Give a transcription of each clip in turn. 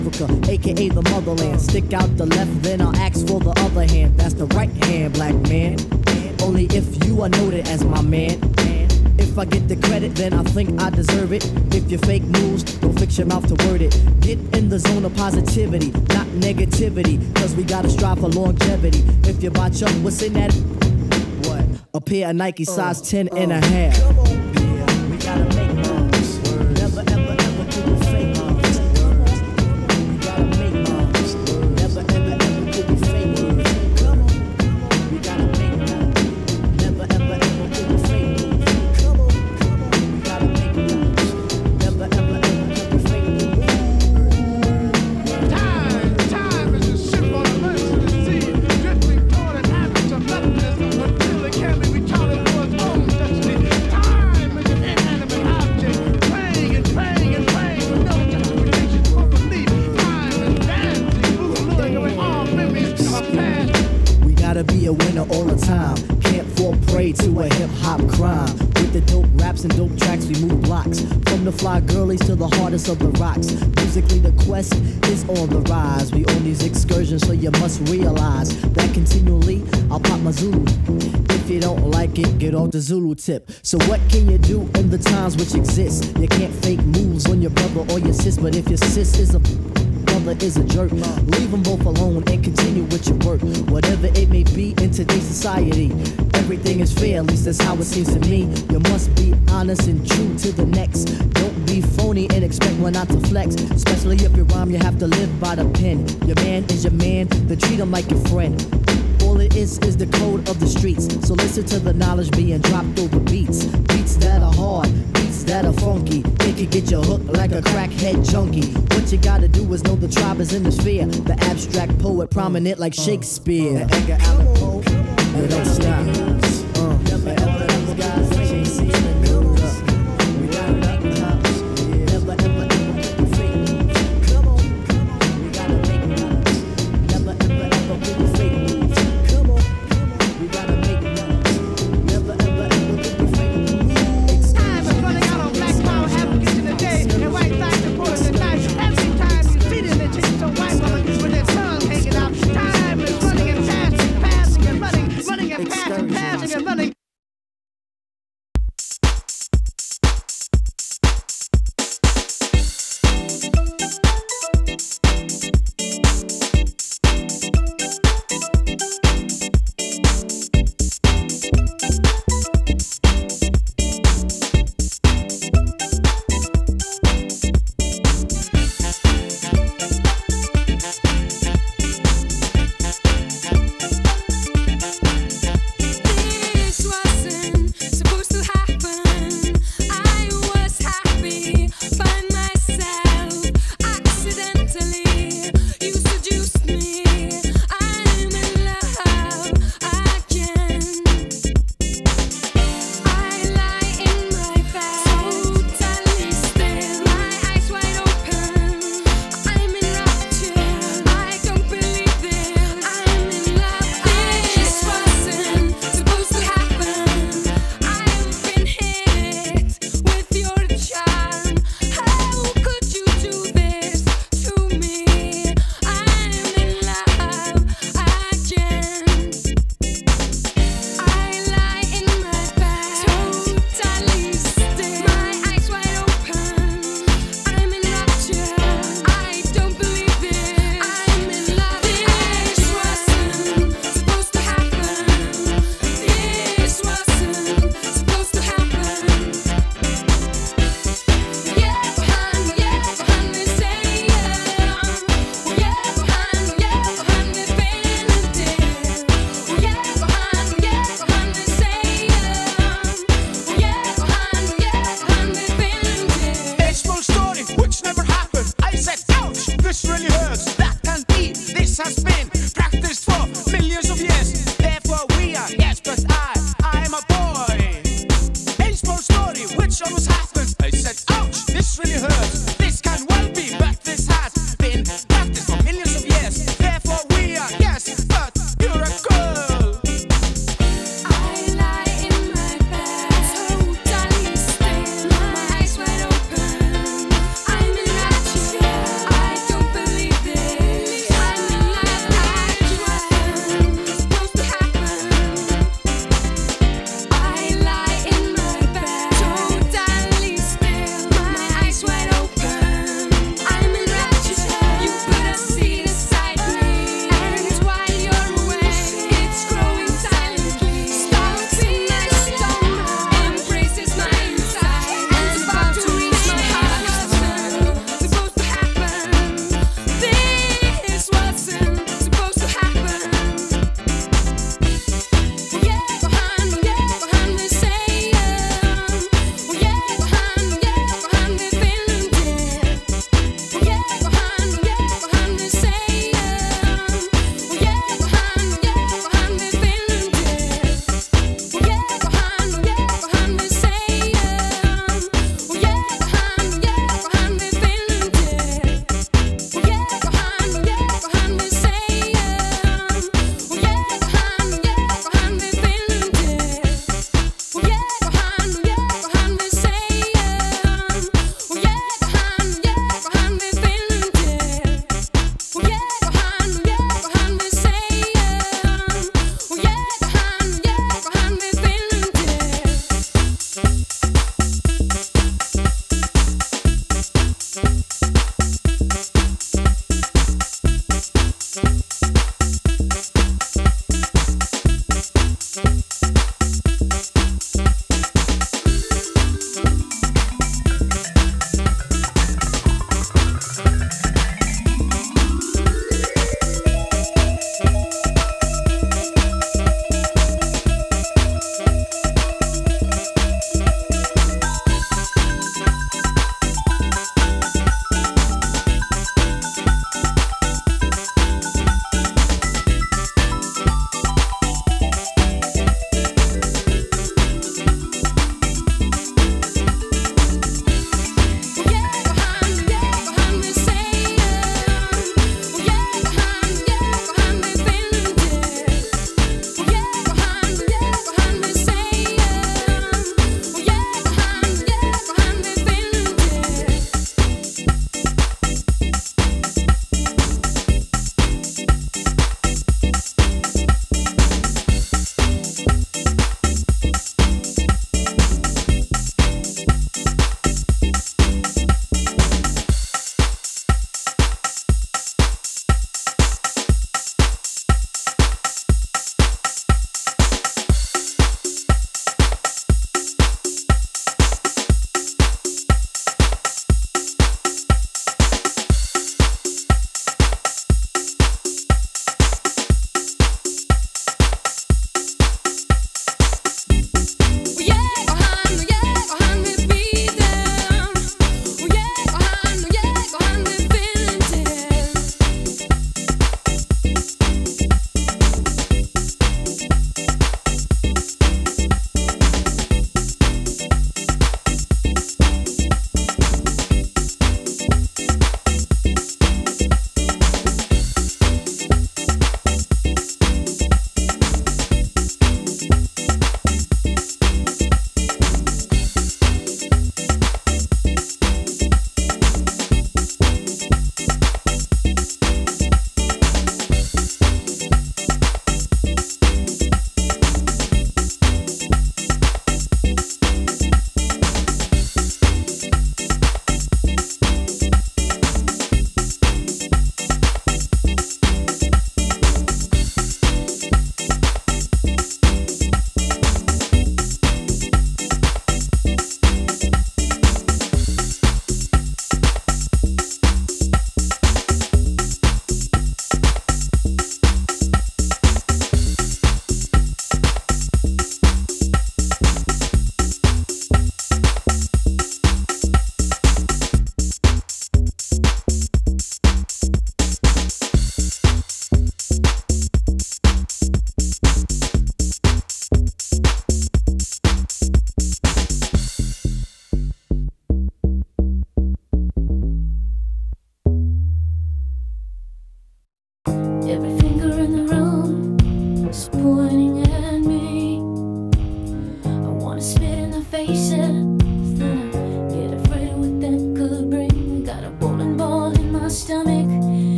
Africa, aka the motherland. Stick out the left, then I'll ask for the other hand. That's the right hand, black man. Only if you are noted as my man. If I get the credit, then I think I deserve it. If you fake moves, don't fix your mouth to word it. Get in the zone of positivity, not negativity, cause we gotta strive for longevity. If you botch up, what's in that? What? A pair of Nike size 10 and a half. Come on, yeah, we gotta make moves. Never, ever, ever do the fake moves. We gotta make moves. Never, ever, ever do the fake moves. Come on, we gotta make moves. Never, ever, ever do the fake moves. Come on, we gotta make moves. Never, ever, ever do the fake moves. Time is a symbol of merciless sea, drifting toward an average of nothingness until it can be retarded for its own destiny. Time is an inanimate object, praying and praying and praying with no justification for belief. Time is dancing, luring away all memories of past. We gotta be a winner all the time. Can't fall prey to a hip-hop crime. With the dope raps and dope tracks, we move blocks. From the fly girlies to the hardest of the rocks. Musically, the quest is on the rise. We on these excursions, so you must realize that continually, I'll pop my Zulu. If you don't like it, get off the Zulu tip. So what can you do in the times which exist? You can't fake moves on your brother or your sis, but if your sis is a brother is a jerk, leave them both alone and continue with your work. Whatever it may be in today's society, everything is fair, at least that's how it seems to me. You must be honest and true to the next. Don't be phony and expect one not to flex. Especially if you rhyme, you have to live by the pen. Your man is your man, then treat him like your friend. All it is the code of the streets. So listen to the knowledge being dropped over beats. Beats that are hard, beats that are funky. It can get you hooked like a crackhead junkie. What you gotta do is know the tribe is in the sphere. The abstract poet prominent like Shakespeare. The Edgar Allan Poe, you don't stop. Never ever ever guys, JC in the news. We gotta make moves. Never ever ever do the fake moves. Come on, we gotta make moves. Never ever ever do the fake moves. Come on, we gotta make moves. Never ever ever do the fake moves. Time is running out on black power, Africans in the day, and white side supporters at night. Every time you see them, they change to white woman with their tongue hanging out. Time is running and passing, passing and running, running and passing, passing and running.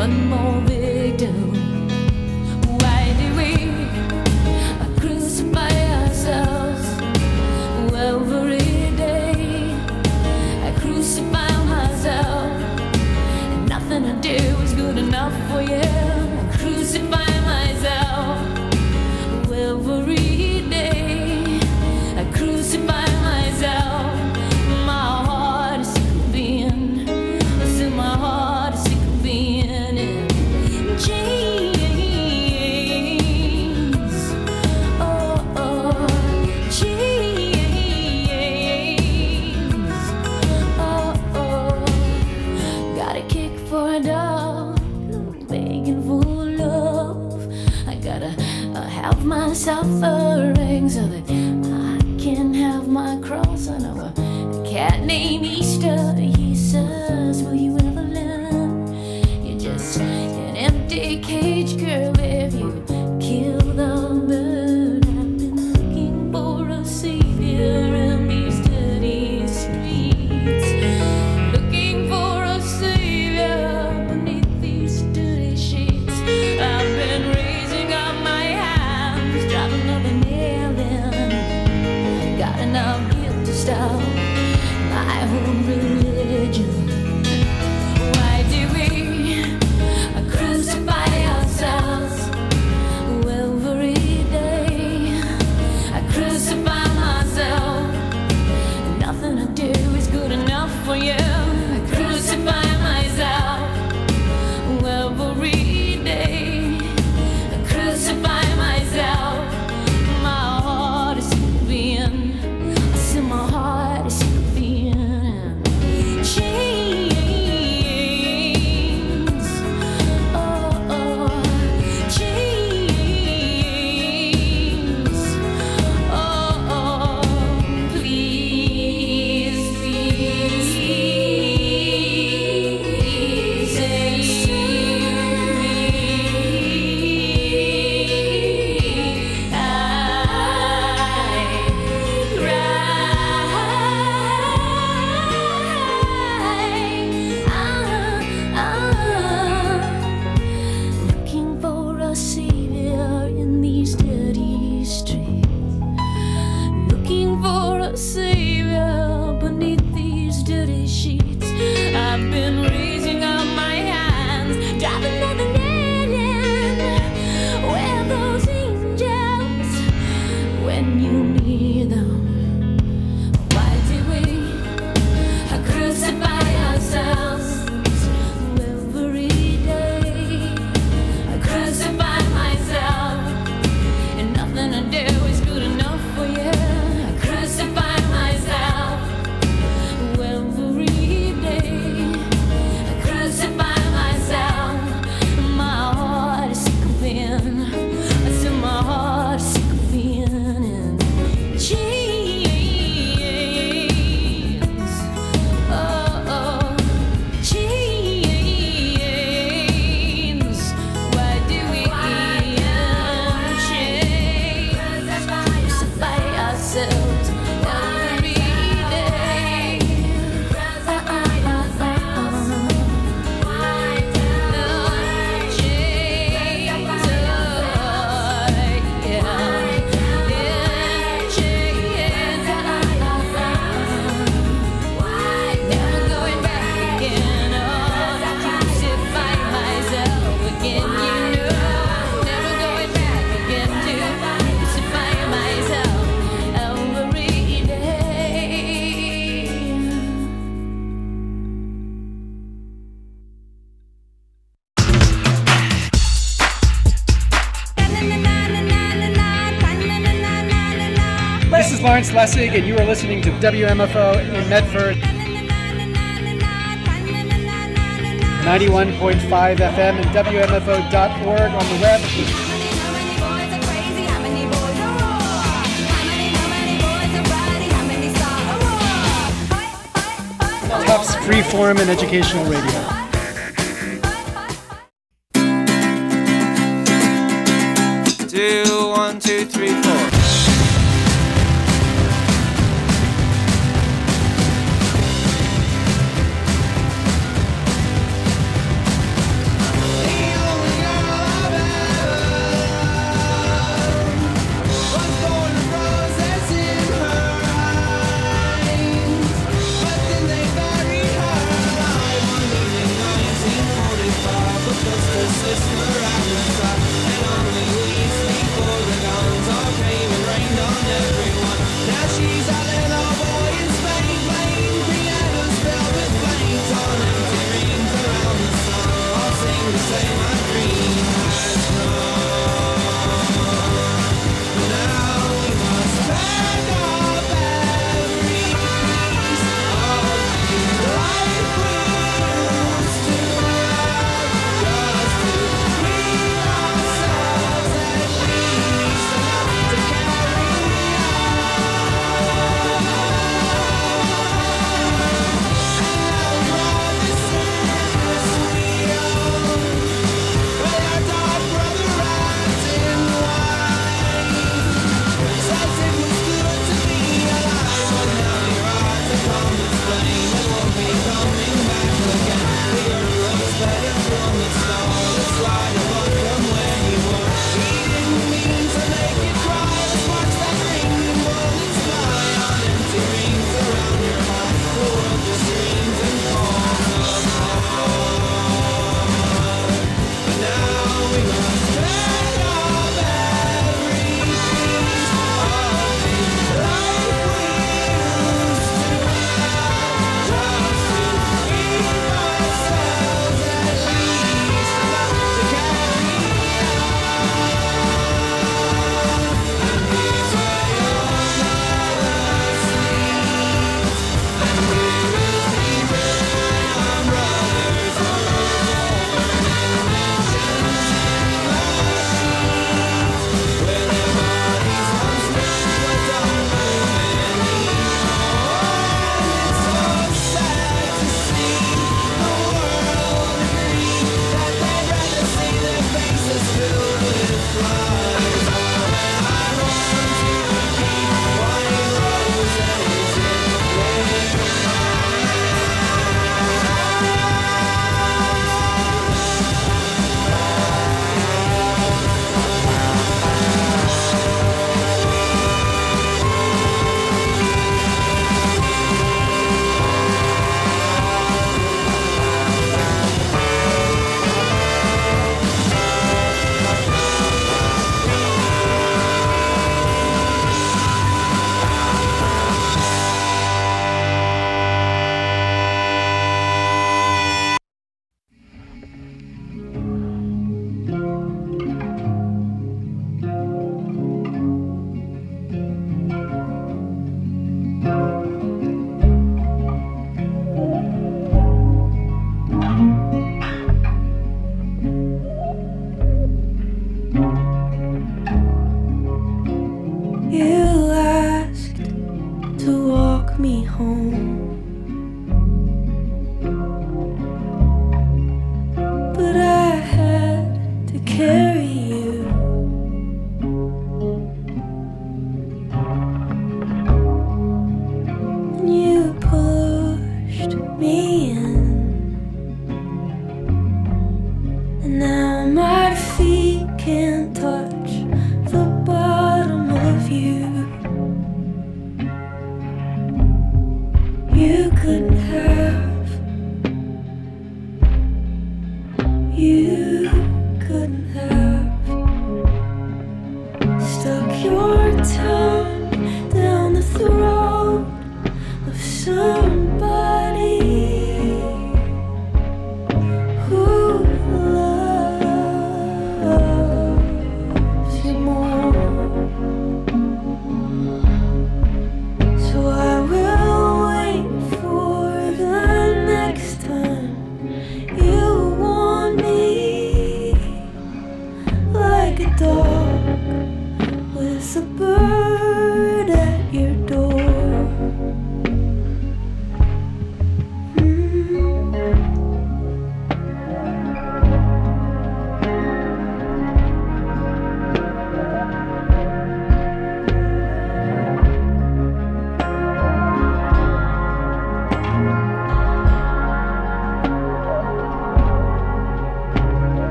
one more victim. Why do we crucify ourselves every day? I crucify myself, and nothing I do is good enough for you. I crucify myself every day. I crucify myself. My heart is sick of being, my heart is sick of being in chains. Oh, oh, chains. Oh, oh. Got a kick for a dog, begging for love. I gotta have my suffering so that I can have my cross. I know a cat named Easter. He says, will you ever learn? You're just an empty cage, girl, if you kill the bird. I've been looking for a savior in these dirty streets, looking for a savior beneath these dirty sheets. I've been raising up my hands, driving another nail in. Got enough guilt to stop my own religion. Why do we crucify ourselves every day? I crucify myself. Nothing I do is good enough for you. I crucify myself every day. I crucify myself. My heart is sick of being, I see my heart is sick of being in chains. Oh, oh, chains. Oh, oh, please, please, save me. Looking for a savior in these dirty streets, looking for a savior beneath these dirty sheets. I've been raising up my hands, driving another nail in. Where are those angels when you need them? Why do we crucify ourselves every day? I crucify myself, and nothing I do is good enough for you. I crucify myself every day. I crucify myself. My heart is sick of being, I said my heart is sick of being in chains. Oh, oh, chains. Why do we chains? Crucify ourselves every day. Never going back again. Oh, I crucify myself again. You know, never going back again to crucify myself every day. This is Lawrence Lessig, and you are listening to WMFO in Medford, 91.5 FM and WMFO.org on the web. Tufts Freeform and Educational Radio. 2, 1, 2, 3, 4.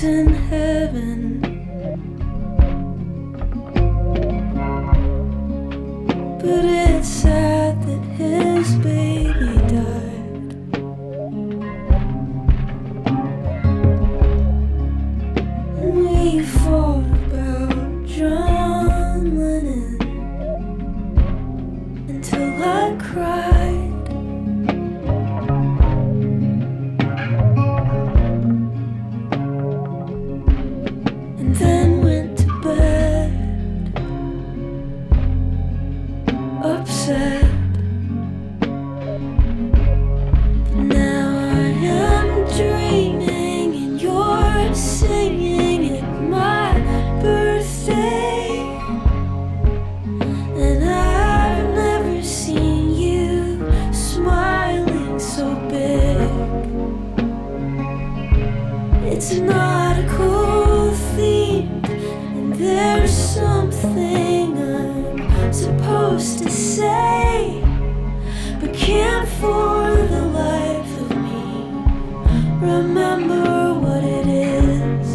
in heaven. But it's sad that his baby died. And we fought about John Lennon until I cried. And then went to bed upset. Now I am dreaming and you're singing at my birthday. And I've never seen you smiling so big. It's not a cool theme, and there's something I'm supposed to say, but can't for the life of me remember what it is.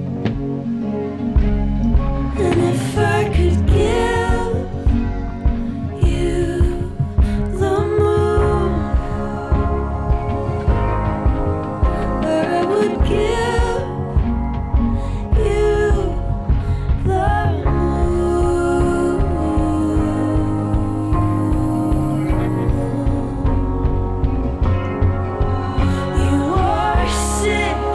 And if I could give you the moon, I would give you the moon. You are sick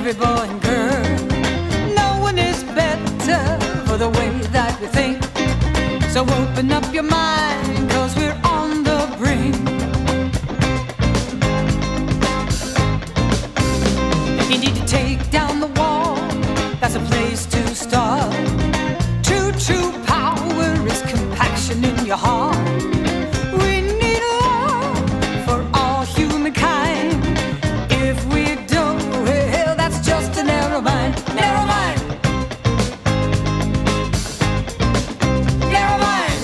every boy and girl. No one is better for the way that we think. So open up your mind, 'cause we're on the brink. You need to take down the wall, that's a place to start. True power is compaction in your heart. We need love for all humankind. If we don't, well, that's just a narrow mind. Narrow mind. Narrow mind.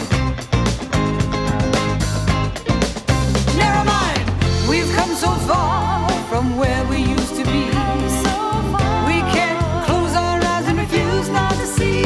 Narrow mind. We've come so far from where we used to be. We can't close our eyes and refuse not to see.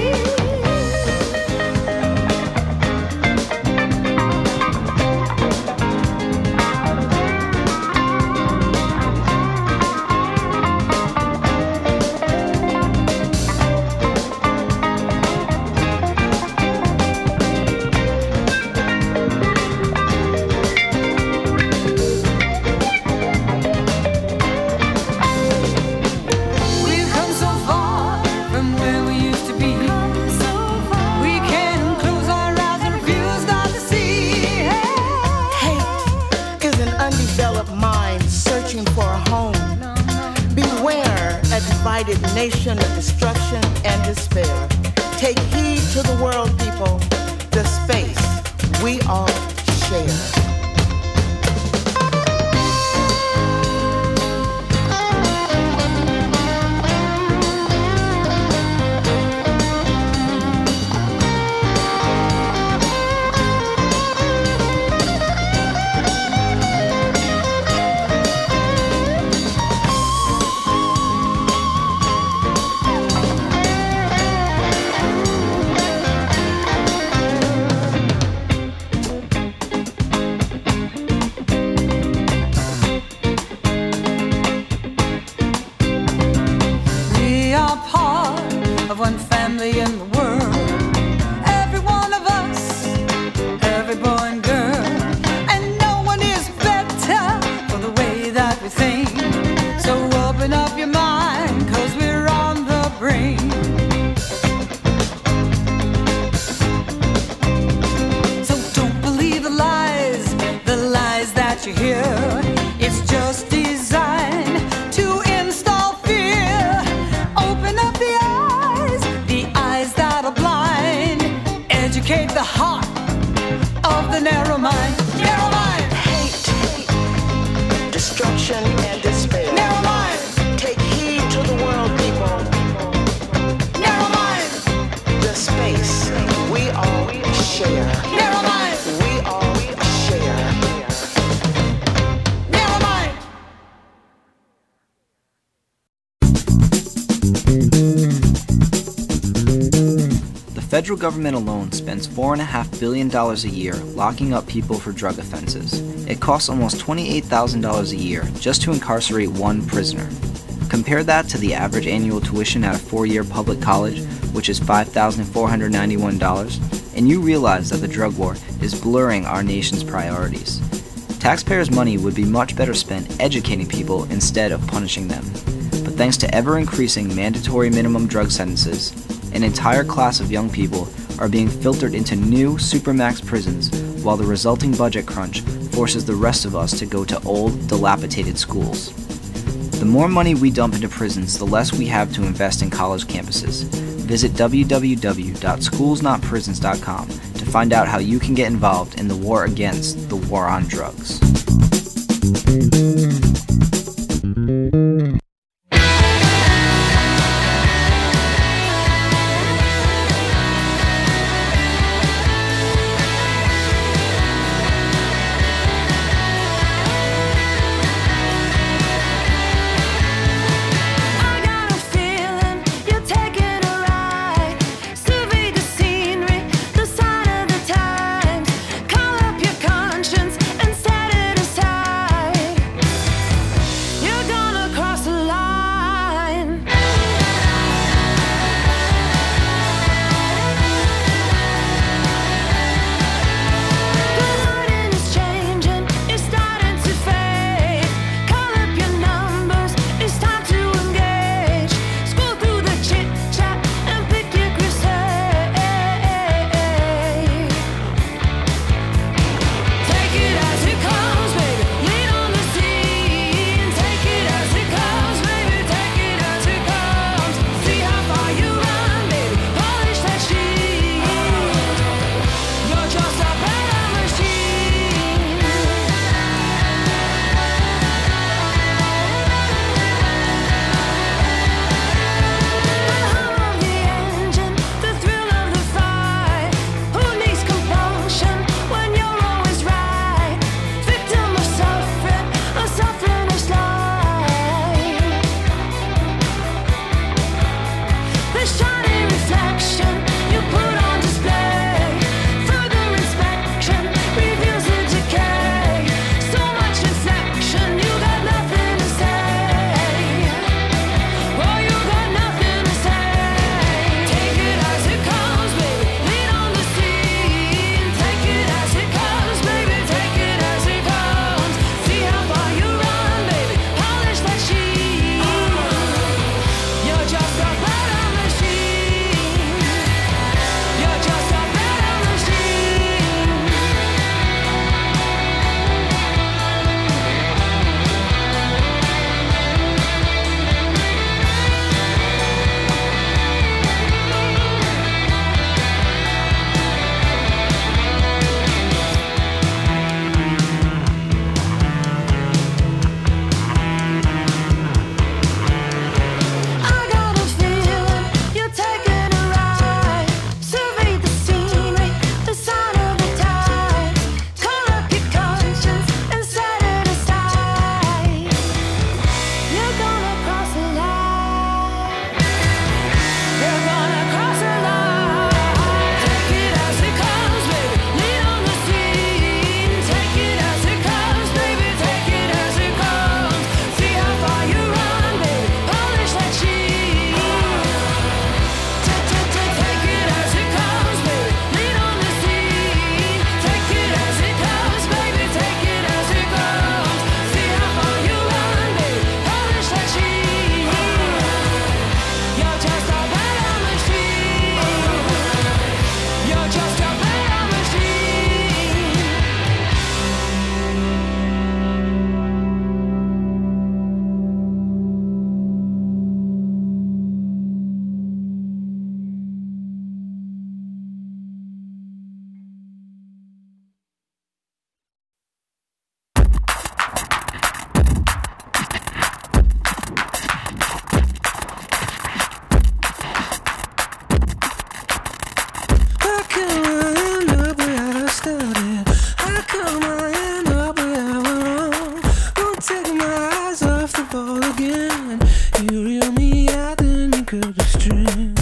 Nation of destruction and despair. Take heed to the world, people. The space we all share. The federal government alone spends $4.5 billion a year locking up people for drug offenses. It costs almost $28,000 a year just to incarcerate one prisoner. Compare that to the average annual tuition at a 4-year public college, which is $5,491, and you realize that the drug war is blurring our nation's priorities. Taxpayers' money would be much better spent educating people instead of punishing them. But thanks to ever-increasing mandatory minimum drug sentences, an entire class of young people are being filtered into new supermax prisons, while the resulting budget crunch forces the rest of us to go to old, dilapidated schools. The more money we dump into prisons, the less we have to invest in college campuses. Visit www.schoolsnotprisons.com to find out how you can get involved in the war against the war on drugs. come I end up where I started? How come I end up where I went wrong? Won't take my eyes off the ball again. You reel me out, then you cut the string.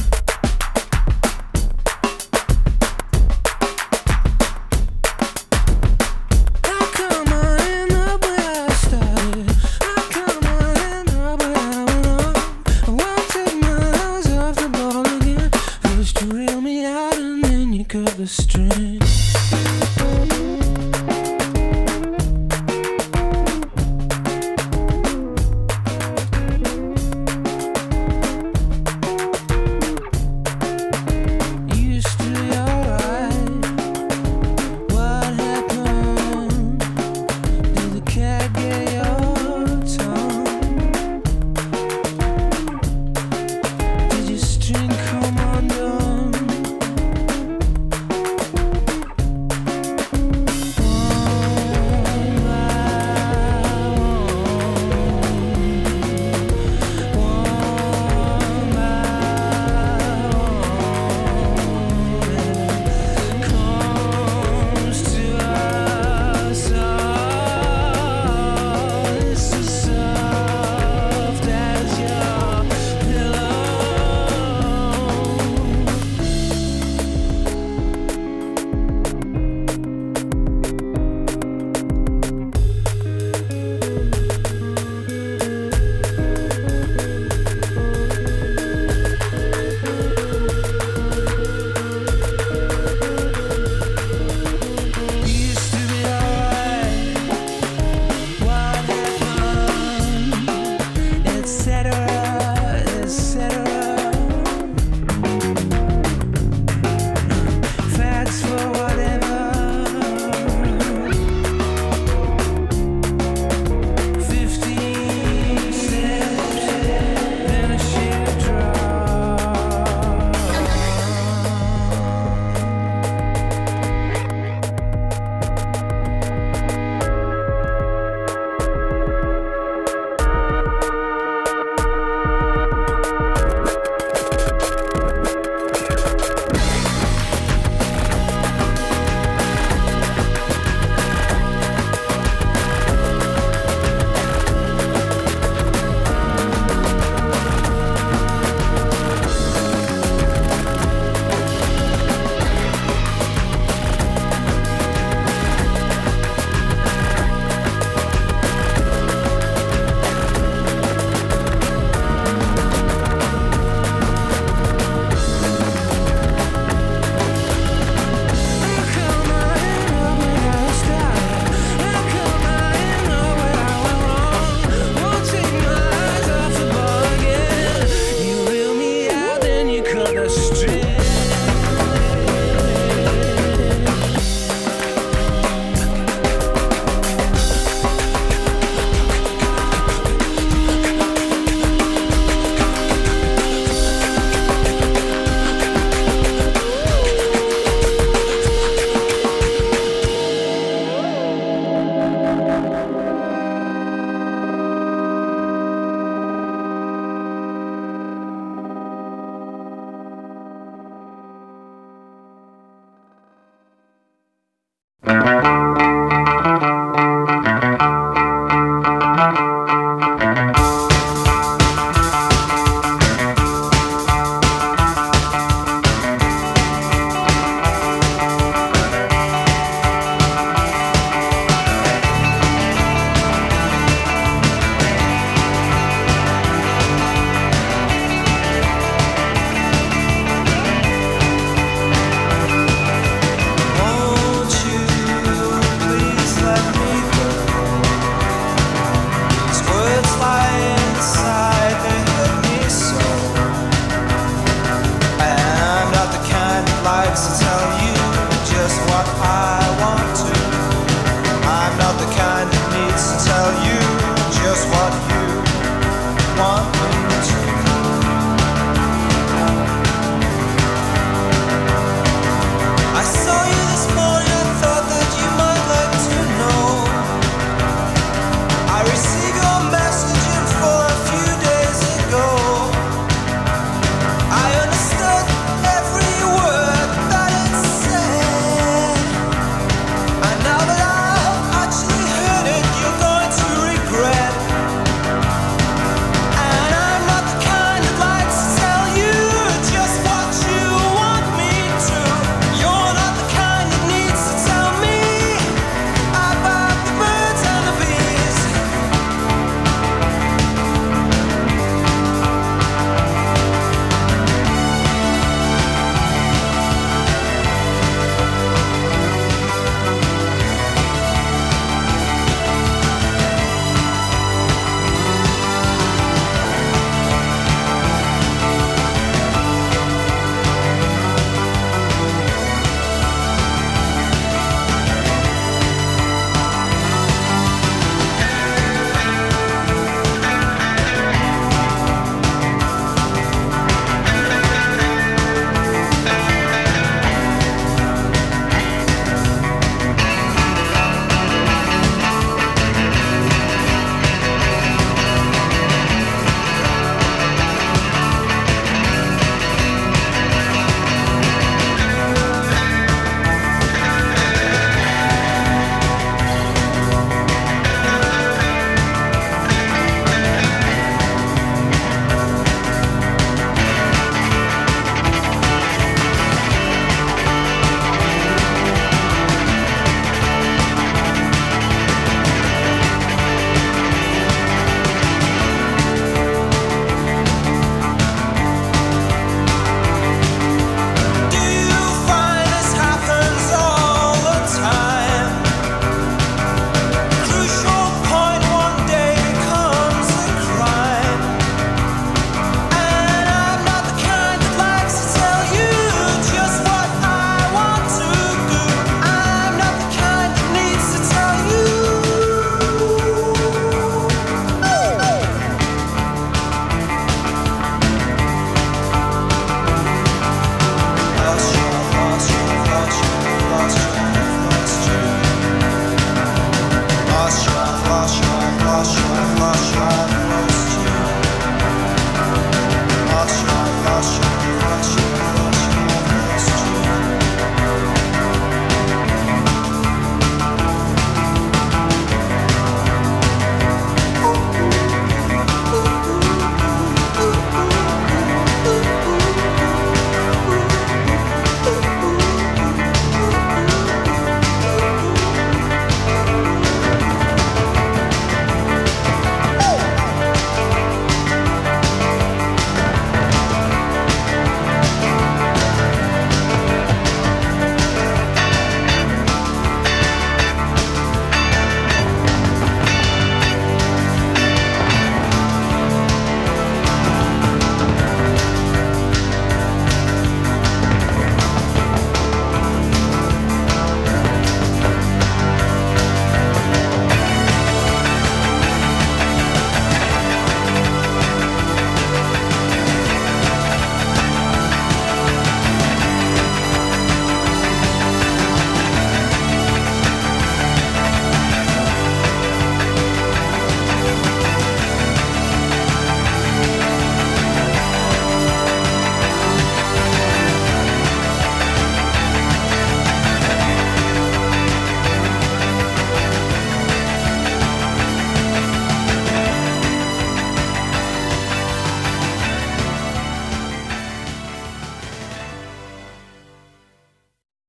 The string. Used to be alright. What happened? Did the cat get your tongue? Did your string come undone?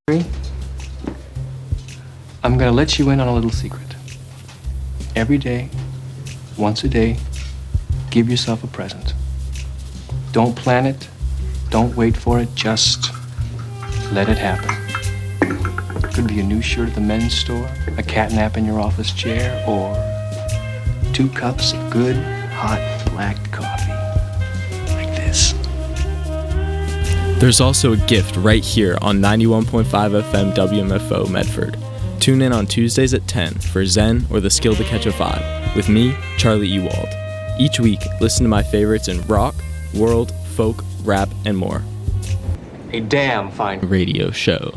I'm gonna let you in on a little secret. Every day, once a day, give yourself a present. Don't plan it, don't wait for it, just let it happen. Could be a new shirt at the men's store, a cat nap in your office chair, or 2 cups of good, hot, black coffee. Like this. There's also a gift right here on 91.5 FM WMFO Medford. Tune in on Tuesdays at 10 for Zen or The Skill to Catch a Vibe with me, Charlie Ewald. Each week, listen to my favorites in rock, world, folk, rap, and more. A damn fine radio show.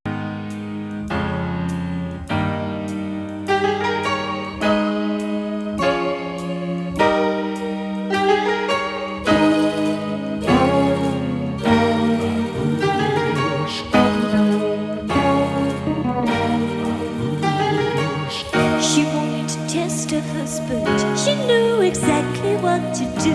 She wanted to test her husband. She knew exactly what to do.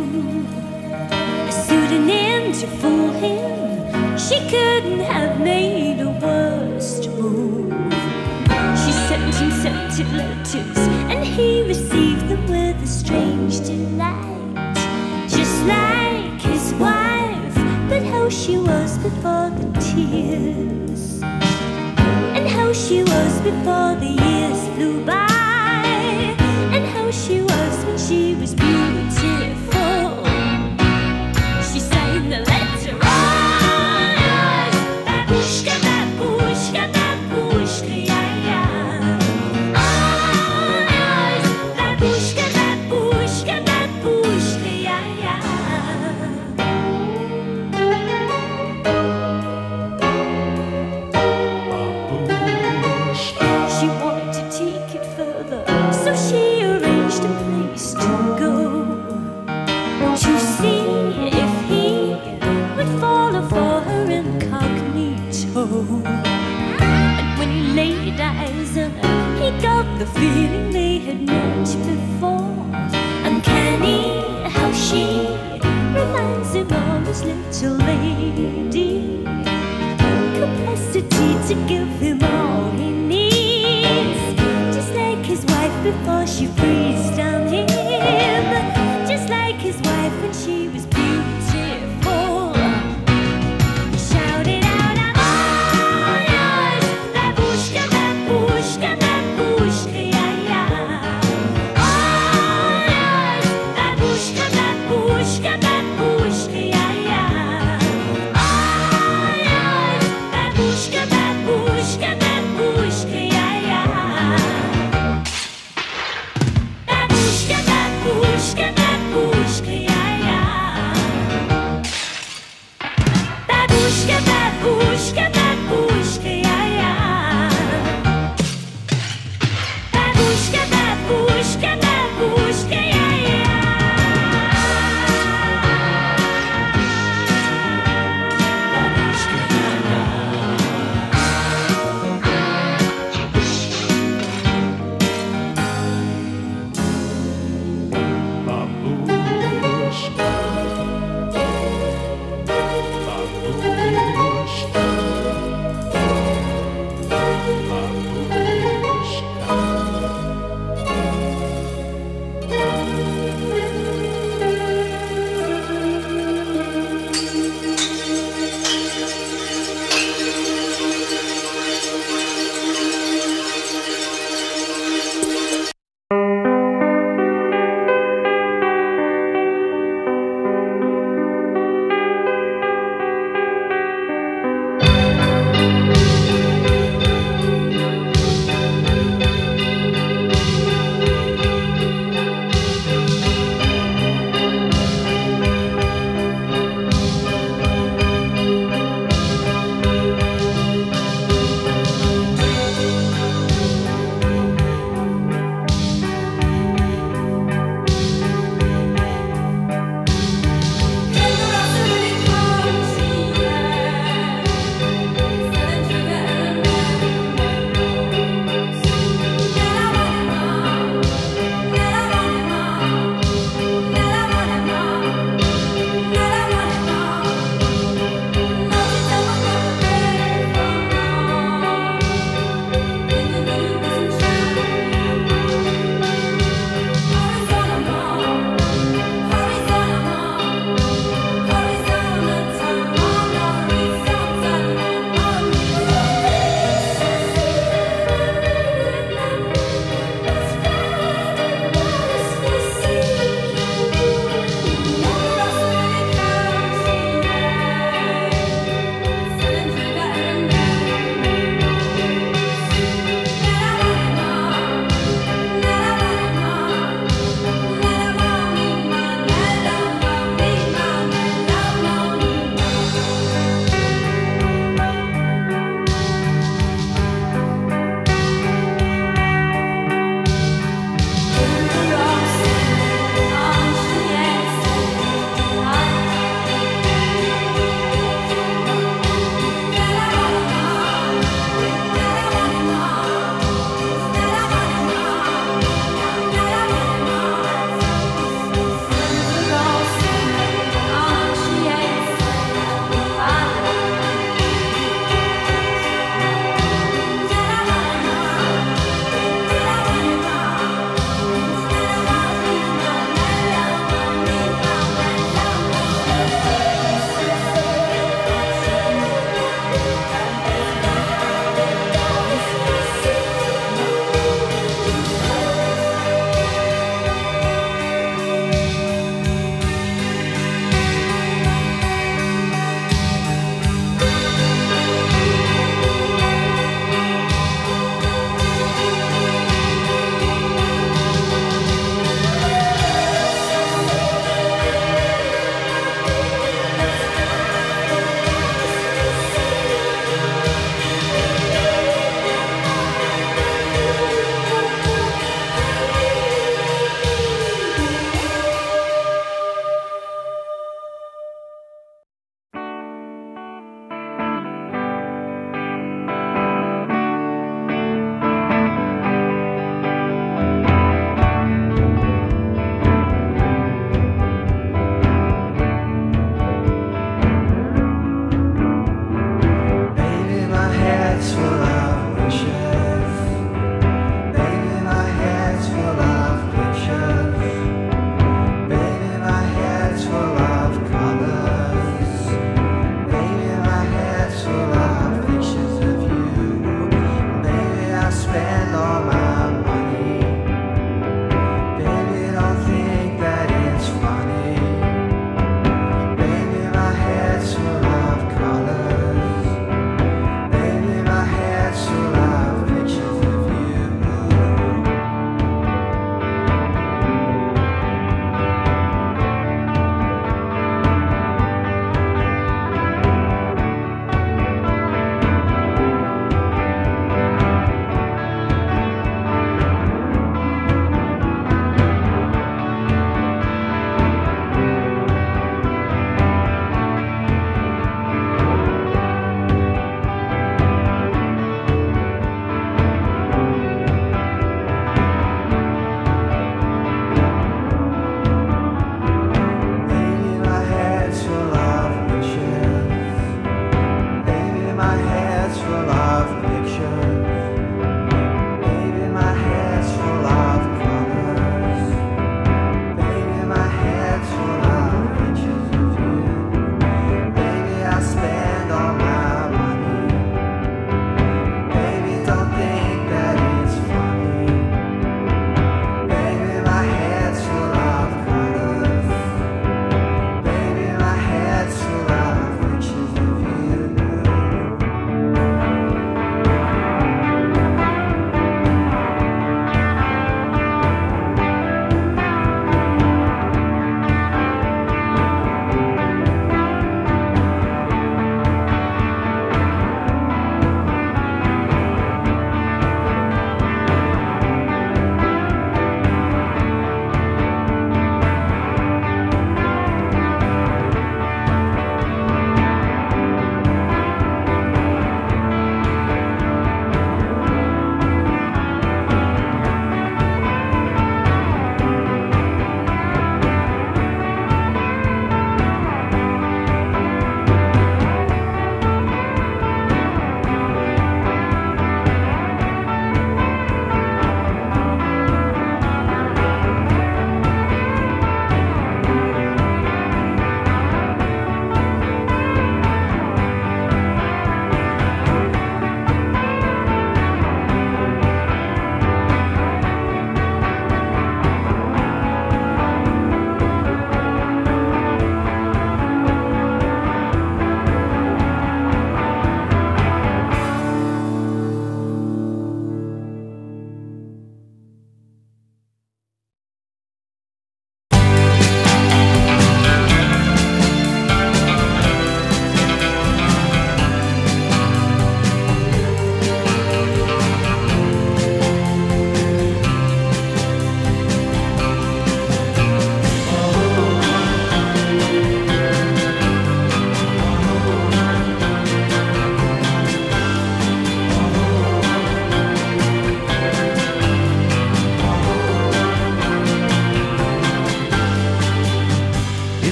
A pseudonym to fool him. She couldn't have made a worse move. She sent him scented letters, and he received them with a strange delight. Just like his wife, but how she was before the tears, and how she was before the years flew by, and how she was when she was beautiful. She signed the letter, oh yes, babushka, babushka, babushka, yeah, yeah. Oh yes, babushka, babushka, babushka, yeah, yeah. She wanted to take it further, so she arranged a place to go, to see if he would follow for her incognito. And when he laid eyes on her, he got the feeling they had met before. Uncanny how she reminds him of his little lady, capacity to give him all he needs, just like his wife before she breathed on him, just like his wife when she was beautiful. He shouted out, I'm all yours, babushka, babushka, babushka, yeah, yeah. All yours, babushka, babushka, babushka, yeah, yeah. All yours, babushka, babushka, babushka, yeah, yeah. Babushka, babushka, babushka, yeah, yeah. Babushka,